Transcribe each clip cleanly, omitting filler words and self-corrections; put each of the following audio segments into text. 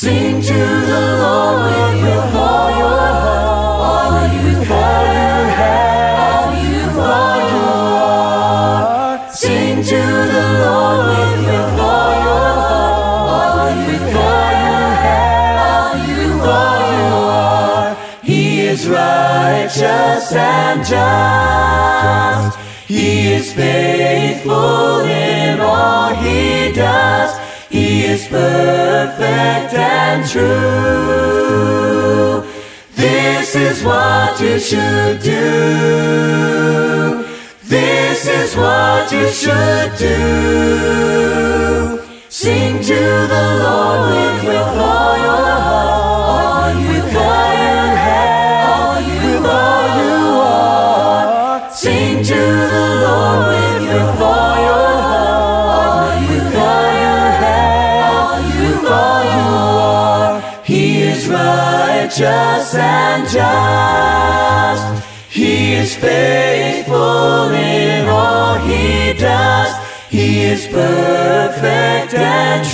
Sing to the Lord with all your heart, all with all you have, all you are. Sing to the Lord with all your heart, all with all you have, all you are. He is righteous and just. He is faithful in all he does. He is perfect and true. This is what you should do. This is what you should do. Sing to the Lord with all your heart, with all you have, with all you are. Sing to the Lord with all your heart, with all you have, with all you are. He is righteous and just. He is faithful in all he does. He is perfect and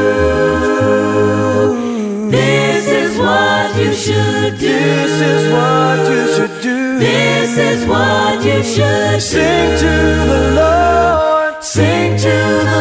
true. This is what you should do. This is what you should do. This is what you should do. Sing to the Lord. Sing to the